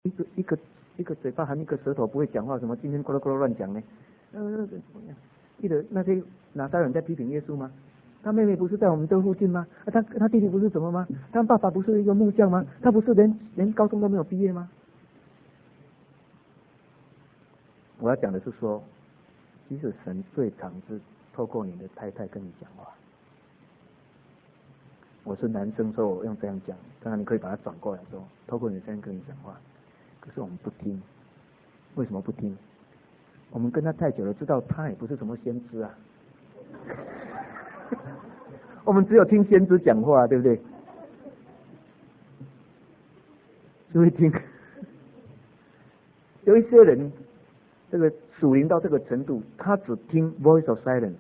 一个嘴巴含一个舌头不会讲话，什么今天咕噜咕噜乱讲呢？记得那些拿撒人在批评耶稣吗？他妹妹不是在我们这附近吗？他弟弟不是什么吗？他爸爸不是一个木匠吗？他不是连高中都没有毕业吗？我要讲的是说，其实神最常是透过你的太太跟你讲话。我是男生，所以我用这样讲，当然你可以把它转过来说，透过你的先生跟你讲话。可是我们不听，为什么不听？我们跟他太久了，知道他也不是什么先知啊。我们只有听先知讲话，对不对？就会听。有一些人，这个属灵到这个程度，他只听 voice of silence。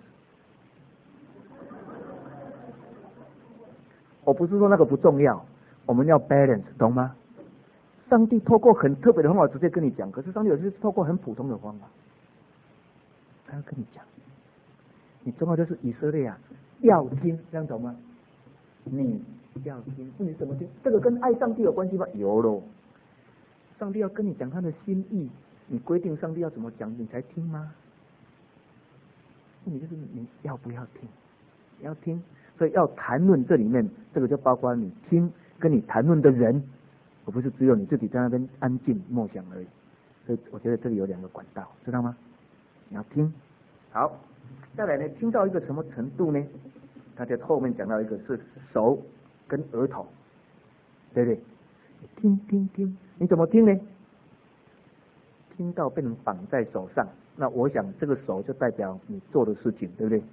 我不是说那个不重要，我们要 balance， 懂吗？上帝透过很特别的方法直接跟你讲，可是上帝有时透过很普通的方法，他要跟你讲。你重要就是以色列啊，要听，这样懂吗？你要听，你怎么听？这个跟爱上帝有关系吗？有咯。上帝要跟你讲他的心意，你规定上帝要怎么讲，你才听吗？问题就是你要不要听？你要听，所以要谈论这里面，这个就包括你听跟你谈论的人，而不是只有你自己在那边安静默想而已。所以我觉得这里有两个管道，知道吗？你要听。好，再来呢，听到一个什么程度呢？他在后面讲到一个是手跟额头，对不对？听，你怎么听呢？听到被人绑在手上，那我想这个手就代表你做的事情，对不对？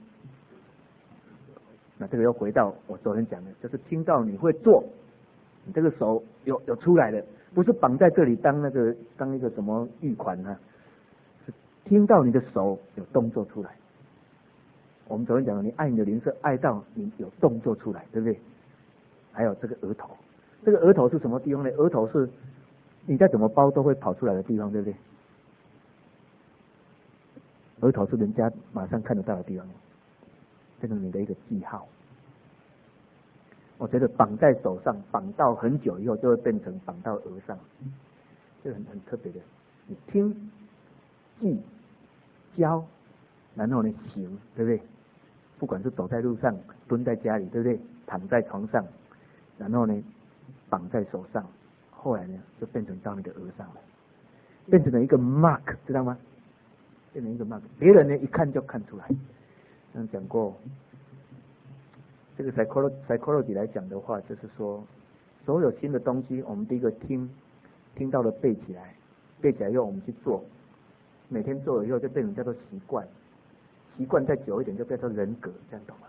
那这个又回到我昨天讲的，就是听到你会做，你这个手有出来的，不是绑在这里当一个什么玉款啊，是听到你的手有动作出来。我们昨天讲了，你爱你的邻舍，爱到你有动作出来，对不对？还有这个额头，这个额头是什么地方呢？额头是你再怎么包都会跑出来的地方，对不对？额头是人家马上看得到的地方，这是你的一个记号。我觉得绑在手上，绑到很久以后就会变成绑到额上，这很特别的。你听、记、教，然后呢行，对不对？不管是走在路上、蹲在家里，对不对？躺在床上，然后呢绑在手上，后来呢就变成到你的额上了，变成了一个 mark， 知道吗？变成一个 mark， 别人呢一看就看出来。讲过，这个 psychology 来讲的话，就是说，所有新的东西，我们第一个听到了背起来，背起来以后我们去做，每天做了以后就变成叫做习惯，习惯再久一点就变成人格，这样懂吗？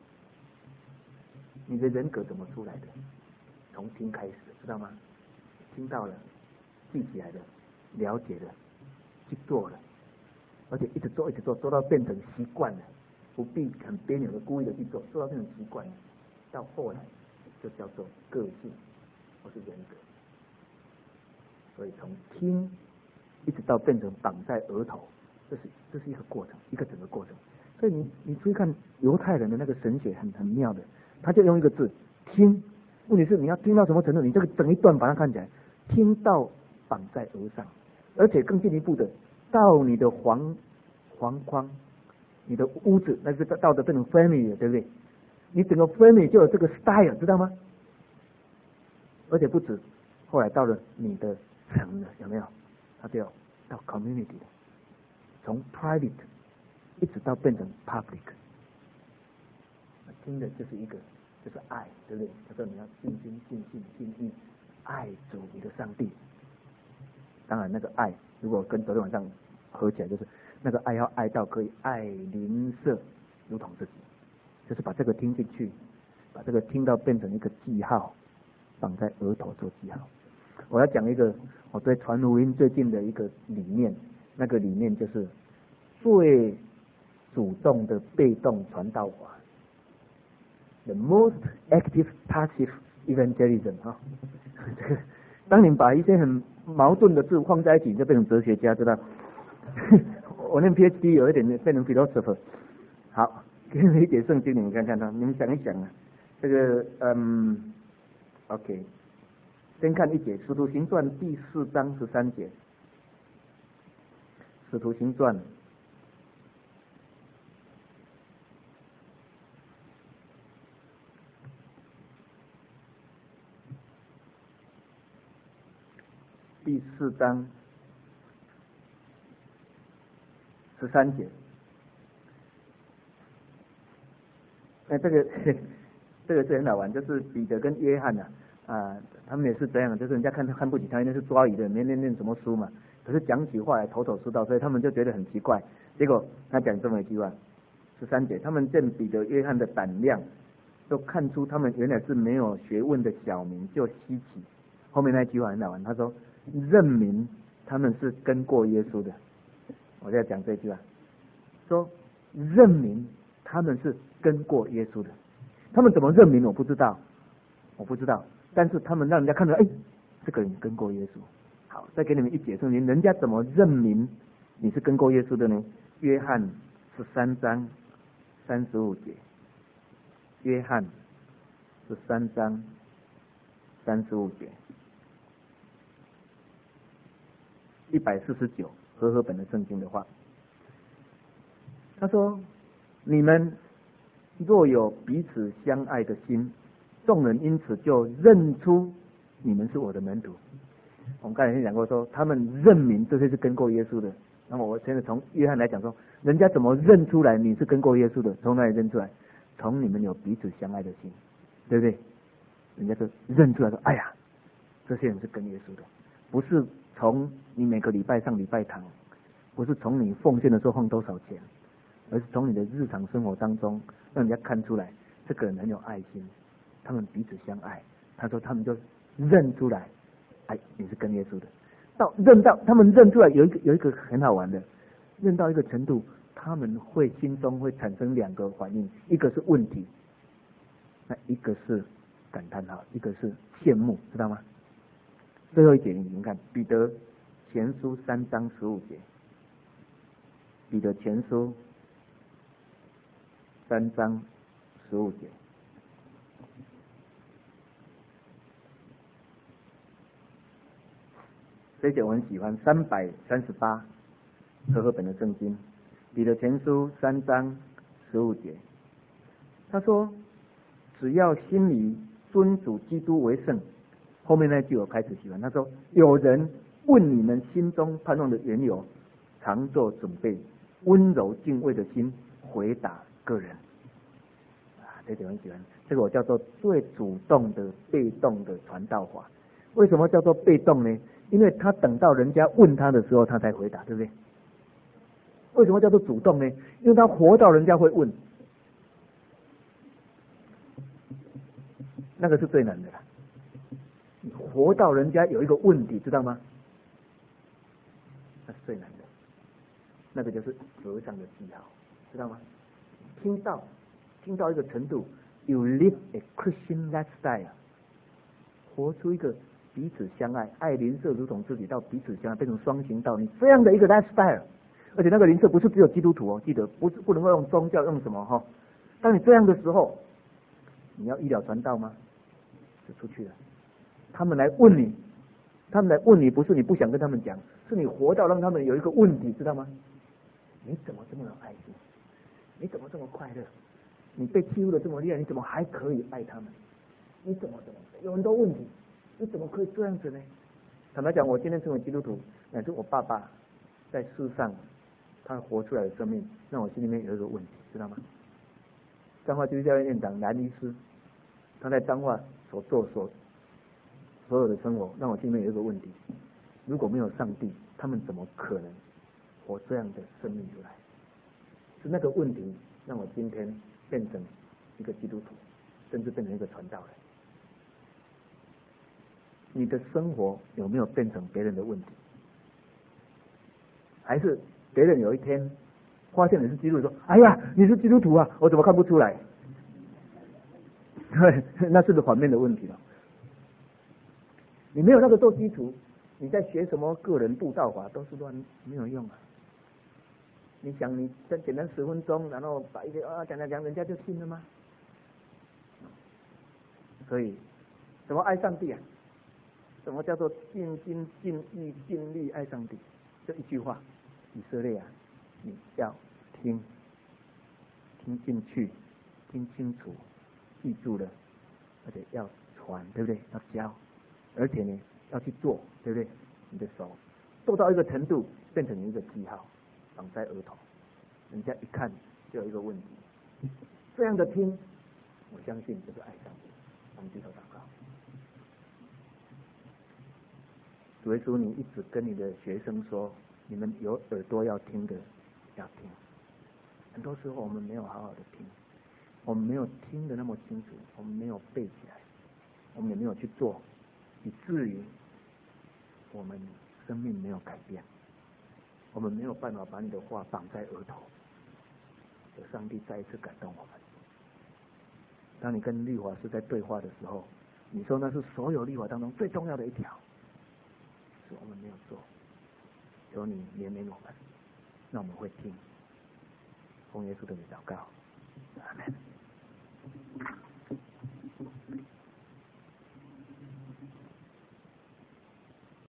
你的人格怎么出来的？从听开始，知道吗？听到了，记起来了，了解了，去做了，而且一直做，做到变成习惯了，不必很别扭的故意的去做，做到变成习惯了，到后来就叫做个性或是人格。所以从听一直到变成绑在额头，这是一个过程，一个整个过程。所以你注意看犹太人的那个神学很妙的，他就用一个字听，问题是你要听到什么程度？你这个整一段把它看起来，听到绑在额上，而且更进一步的到你的黄框，你的屋子，那是到的变成 family 了，对不对？你整个 family 就有这个 style， 知道吗？而且不止，后来到了你的城了，有没有？它就要到 community 了，从 private 一直到变成 public， 听的就是一个，就是爱，对不对？他说你要尽心尽意爱主你的上帝。当然，那个爱如果跟昨天晚上合起来，就是那个爱要爱到可以爱邻舍如同自己，就是把这个听进去，把这个听到变成一个记号，绑在额头做记号。我要讲一个我对传福音最近的一个理念，那个理念就是最主动的被动传道法 ，the most active passive evangelism 哈。当你把一些很矛盾的字放在一起，就变成哲学家，知道？我念 PhD 有一点变成 philosopher。好，给你们一点圣经，你们看看他，你们想一想啊，这个OK。 先看一节，《使徒行传》第4章13节，《使徒行传》第4章13节。这个是很好玩，就是彼得跟约翰他们也是这样，就是人家看不起他，因为是抓鱼的，没念什么书嘛，可是讲起话来头头是道，所以他们就觉得很奇怪。结果他讲这么一句话，13节，他们见彼得、约翰的胆量，都看出他们原来是没有学问的小民，就稀奇。后面那句话很好玩，他说认明他们是跟过耶稣的。我在讲这句话，说认明他们是跟过耶稣的。他们怎么认明我不知道，但是他们让人家看到，这个人跟过耶稣。好，再给你们一解释，人家怎么认明你是跟过耶稣的呢？约翰13章35节，约翰13章35节，149和合本的圣经的话，他说：你们若有彼此相爱的心，众人因此就认出你们是我的门徒。我们刚才讲过说，他们认明这些是跟过耶稣的。那么我现在从约翰来讲说，人家怎么认出来你是跟过耶稣的？从哪里认出来？从你们有彼此相爱的心，对不对？人家就认出来说，哎呀，这些人是跟耶稣的，不是从你每个礼拜上礼拜堂，不是从你奉献的时候放多少钱，而是从你的日常生活当中，让人家看出来这个人很有爱心，他们彼此相爱。他说他们就认出来，你是跟耶稣的。他们认出来有一个很好玩的，认到一个程度，他们会心中会产生2个反应，一个是问题，那一个是感叹号，一个是羡慕，知道吗？最后一节你们看，彼得前书3章15节，彼得前书3章15节。这一节我很喜欢，338和合本的圣经，彼得前书3章15节，他说：只要心里尊主基督为圣。后面那句我开始喜欢，他说：有人问你们心中盼望的缘由，常做准备，温柔敬畏的心回答个人。这点我很喜欢，这个我叫做最主动的被动的传道法。为什么叫做被动呢？因为他等到人家问他的时候他才回答，对不对？为什么叫做主动呢？因为他活到人家会问，那个是最难的啦。活到人家有一个问题，知道吗？那是最难的，那个就是和尚的技巧，知道吗？听到一个程度 ，you live a Christian lifestyle， 活出一个彼此相爱，爱邻舍如同自己，到彼此相爱变成双行道，你这样的一个 lifestyle， 而且那个邻舍不是只有基督徒哦，记得不能够用宗教用什么哈。当你这样的时候，你要医疗传道吗？就出去了。他们来问你，不是你不想跟他们讲，是你活到让他们有一个问题，知道吗？你怎么这么有爱心？你怎么这么快乐？你被欺负的这么厉害，你怎么还可以爱他们？你怎么有很多问题，你怎么可以这样子呢？坦白讲，我今天成为基督徒，乃至我爸爸在世上他活出来的生命，让我心里面有一个问题，知道吗？彰化基督教院院长蓝医师，他在彰化所做所有的生活，让我心里面有一个问题：如果没有上帝，他们怎么可能活这样的生命出来？是那个问题让我今天变成一个基督徒，甚至变成一个传道人。你的生活有没有变成别人的问题？还是别人有一天发现你是基督徒，说：“哎呀，你是基督徒啊，我怎么看不出来？”对，那是个反面的问题了。你没有那个做基础，你在学什么个人布道法都是乱，没有用啊。你想你简单10分钟，然后把一些讲，人家就信了吗？所以怎么爱上帝啊？ 什么叫做尽心尽意尽力爱上帝？就一句话，以色列啊，你要听进去，听清楚，记住了，而且要传，对不对？要教，而且呢要去做，对不对？你的手做到一个程度，变成一个记号，绑在额头，人家一看就有一个问题。这样的听，我相信就是爱上帝。我们低头祷告。主耶稣，你一直跟你的学生说，你们有耳朵要听的要听。很多时候我们没有好好的听，我们没有听得那么清楚，我们没有背起来，我们也没有去做，以至于我们生命没有改变，我们没有办法把你的话绑在额头。有上帝再一次感动我们。当你跟律法师在对话的时候，你说那是所有律法当中最重要的一条，是我们没有做。求你怜悯我们，让我们会听。奉耶稣的名祷告。